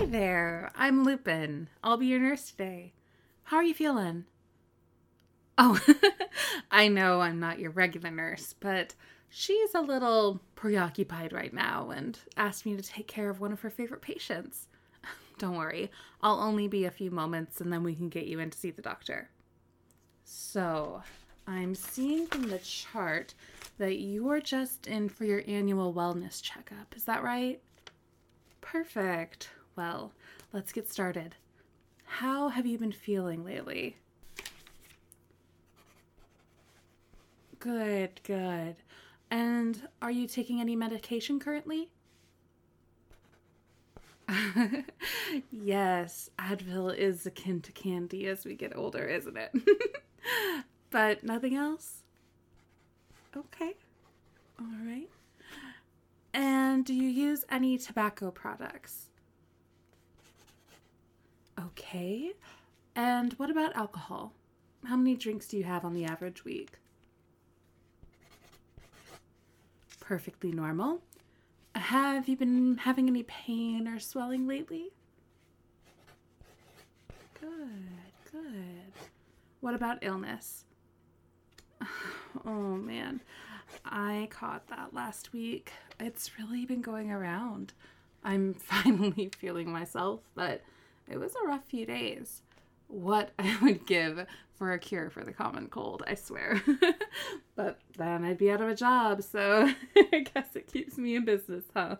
Hey there, I'm Lupin. I'll be your nurse today. How are you feeling? Oh, I know I'm not your regular nurse, but she's a little preoccupied right now and asked me to take care of one of her favorite patients. Don't worry, I'll only be a few moments and then we can get you in to see the doctor. So, I'm seeing from the chart that you're just in for your annual wellness checkup. Is that right? Perfect. Well, let's get started. How have you been feeling lately? Good. And are you taking any medication currently? Yes, Advil is akin to candy as we get older, isn't it? But nothing else? Okay. All right. And do you use any tobacco products? Okay. And what about alcohol? How many drinks do you have on the average week? Perfectly normal. Have you been having any pain or swelling lately? Good. What about illness? Oh man, I caught that last week. It's really been going around. I'm finally feeling myself, but it was a rough few days. What I would give for a cure for the common cold, I swear. But then I'd be out of a job, so I guess it keeps me in business, huh?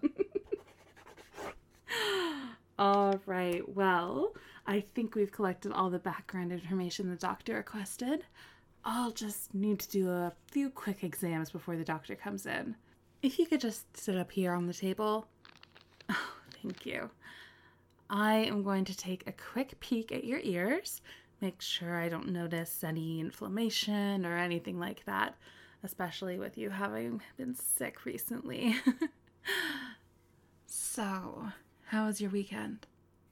All right, well, I think we've collected all the background information the doctor requested. I'll just need to do a few quick exams before the doctor comes in. If you could just sit up here on the table. Oh, thank you. I am going to take a quick peek at your ears, make sure I don't notice any inflammation or anything like that, especially with you having been sick recently. So, how was your weekend?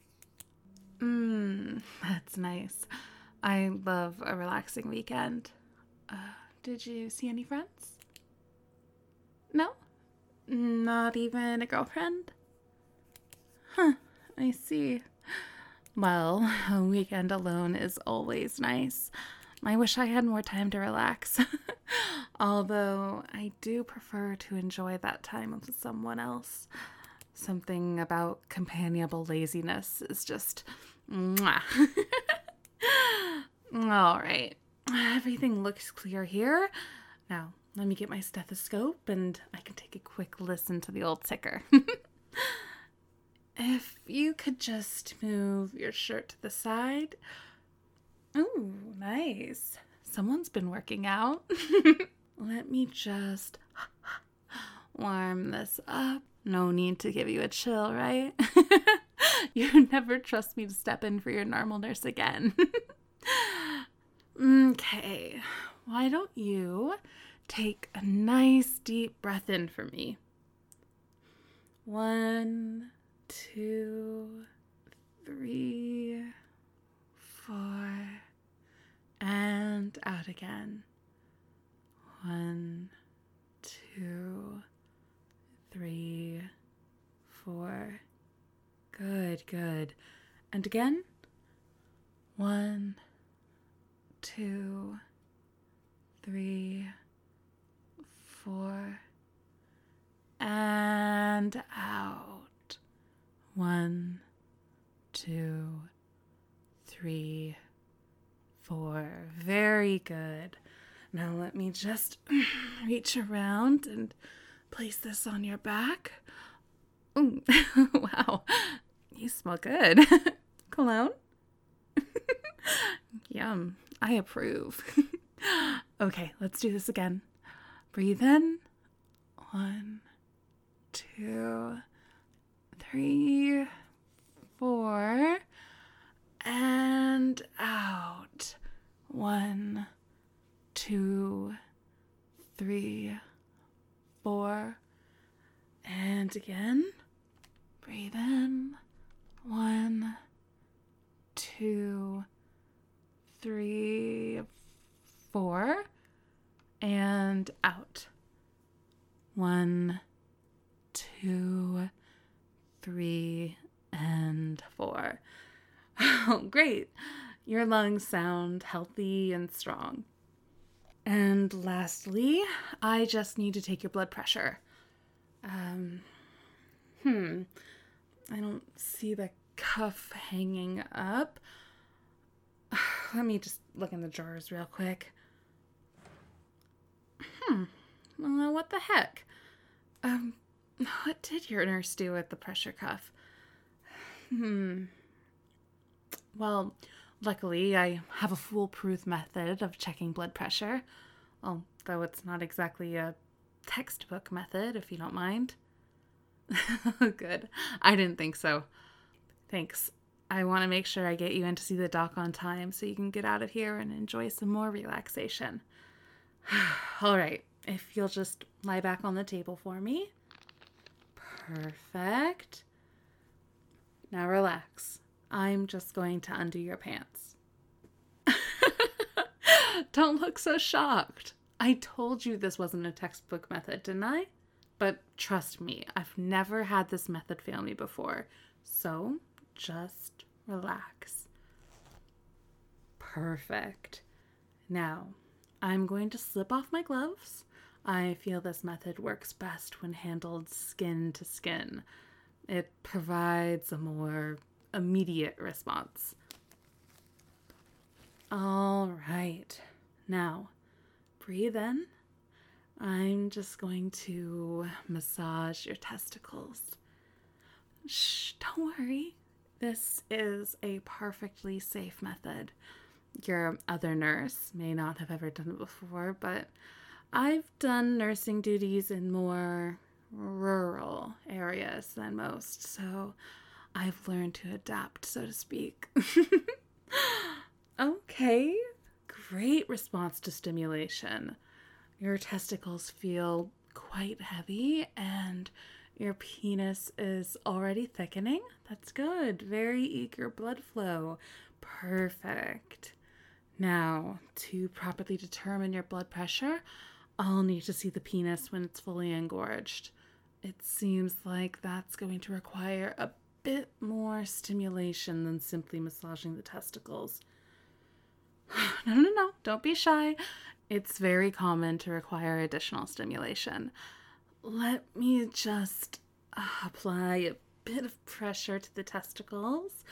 That's nice. I love a relaxing weekend. Did you see any friends? No? Not even a girlfriend? Huh, I see. Well, a weekend alone is always nice. I wish I had more time to relax. Although I do prefer to enjoy that time with someone else. Something about companionable laziness is just mwah. All right. Everything looks clear here. Now, let me get my stethoscope and I can take a quick listen to the old ticker. If you could just move your shirt to the side. Ooh, nice. Someone's been working out. Let me just warm this up. No need to give you a chill, right? You never trust me to step in for your normal nurse again. Okay, why don't you take a nice deep breath in for me? 1, 2, 3, 4, and out again. 1, 2, 3, 4. Good. And again. 1, 2, 3, 4, and out. 1, 2, 3, 4. Very good. Now let me just reach around and place this on your back. Ooh, wow, you smell good. Cologne? Yum, I approve. Okay, let's do this again. Breathe in. 1, 2, 3, 4, and out. 1, 2, 3, 4, and again. Breathe in. 1, 2, 3, 4, and out. 1, 2, 3, and 4. Oh, great. Your lungs sound healthy and strong. And lastly, I just need to take your blood pressure. I don't see the cuff hanging up. Let me just look in the drawers real quick. Well, what the heck? What did your nurse do with the pressure cuff? Well, luckily I have a foolproof method of checking blood pressure. Although it's not exactly a textbook method, if you don't mind. Good. I didn't think so. Thanks. I want to make sure I get you in to see the doc on time so you can get out of here and enjoy some more relaxation. All right. If you'll just lie back on the table for me. Perfect. Now relax. I'm just going to undo your pants. Don't look so shocked. I told you this wasn't a textbook method, didn't I? But trust me, I've never had this method fail me before. So just relax. Perfect. Now, I'm going to slip off my gloves. I feel this method works best when handled skin to skin. It provides a more immediate response. All right. Now, breathe in. I'm just going to massage your testicles. Shh, don't worry. This is a perfectly safe method. Your other nurse may not have ever done it before, but I've done nursing duties in more rural areas than most, so I've learned to adapt, so to speak. Okay, great response to stimulation. Your testicles feel quite heavy and your penis is already thickening. That's good. Very eager blood flow. Perfect. Now, to properly determine your blood pressure, I'll need to see the penis when it's fully engorged. It seems like that's going to require a bit more stimulation than simply massaging the testicles. No, don't be shy. It's very common to require additional stimulation. Let me just apply a bit of pressure to the testicles.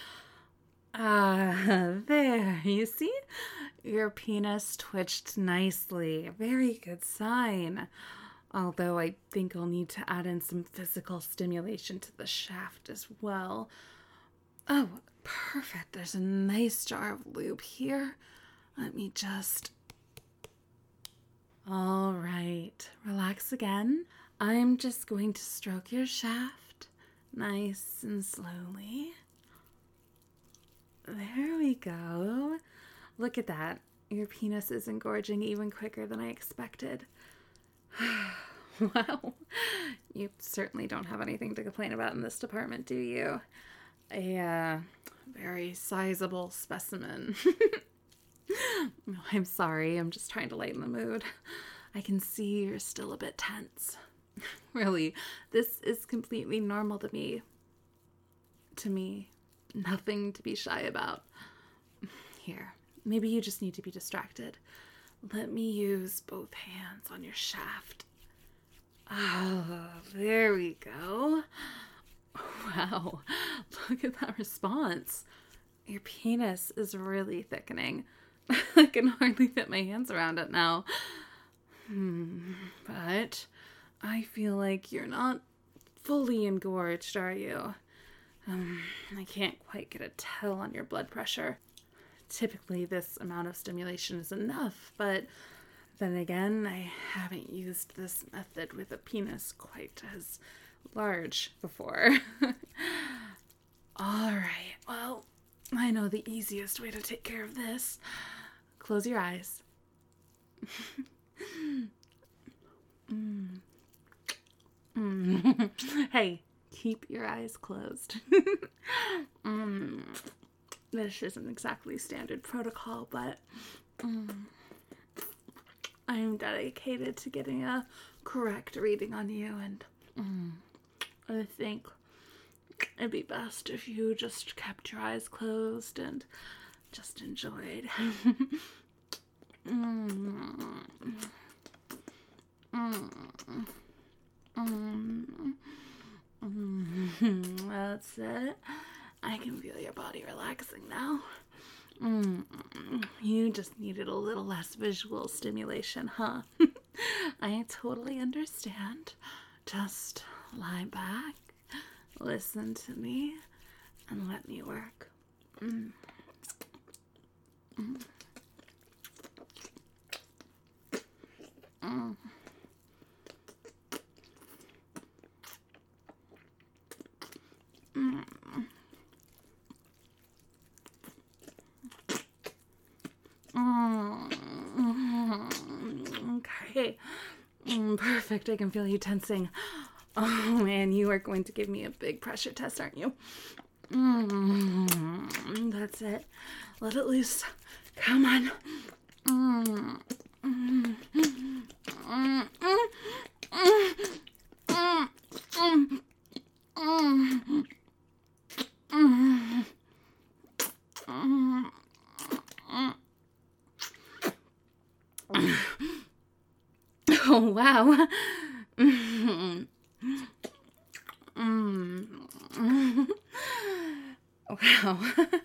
There, you see? Your penis twitched nicely. Very good sign. Although I think I'll need to add in some physical stimulation to the shaft as well. Oh, perfect. There's a nice jar of lube here. Let me just... All right, relax again. I'm just going to stroke your shaft nice and slowly. There we go. Look at that. Your penis is engorging even quicker than I expected. Wow. You certainly don't have anything to complain about in this department, do you? A very sizable specimen. I'm sorry, I'm just trying to lighten the mood. I can see you're still a bit tense. Really, this is completely normal to me. Nothing to be shy about. Here, maybe you just need to be distracted. Let me use both hands on your shaft. Oh, there we go. Wow, look at that response. Your penis is really thickening. I can hardly fit my hands around it now. But I feel like you're not fully engorged, are you? I can't quite get a tell on your blood pressure. Typically, this amount of stimulation is enough, but then again, I haven't used this method with a penis quite as large before. All right, well, I know the easiest way to take care of this. Close your eyes. Hey, keep your eyes closed. This isn't exactly standard protocol, but I'm dedicated to getting a correct reading on you, and I think it'd be best if you just kept your eyes closed and just enjoyed. That's it. I can feel your body relaxing now. You just needed a little less visual stimulation, huh? I totally understand. Just lie back, listen to me, and let me work. Okay. Perfect. I can feel you tensing. Oh man, you are going to give me a big pressure test, aren't you? That's it. Let it loose. Come on. Oh, wow. Wow.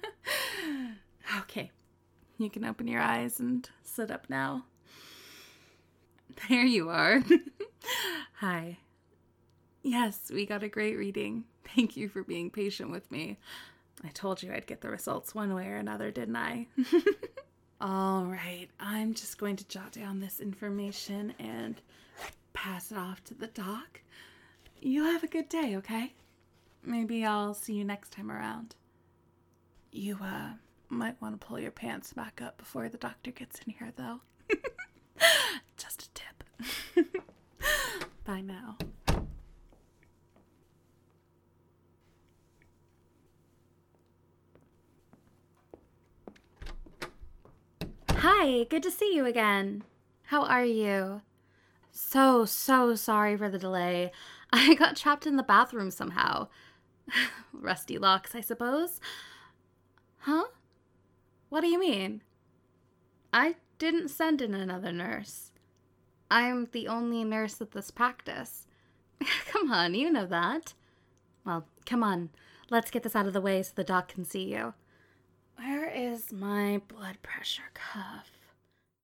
Okay. You can open your eyes and sit up now. There you are. Hi. Yes, we got a great reading. Thank you for being patient with me. I told you I'd get the results one way or another, didn't I? All right, I'm just going to jot down this information and pass it off to the doc. You have a good day, okay? Maybe I'll see you next time around. You, might want to pull your pants back up before the doctor gets in here, though. Just a tip. Bye now. Hi, good to see you again. How are you? So sorry for the delay. I got trapped in the bathroom somehow. Rusty locks, I suppose. Huh? What do you mean? I didn't send in another nurse. I'm the only nurse at this practice. Come on, you know that. Well, come on. Let's get this out of the way so the doc can see you. Where is my blood pressure cuff?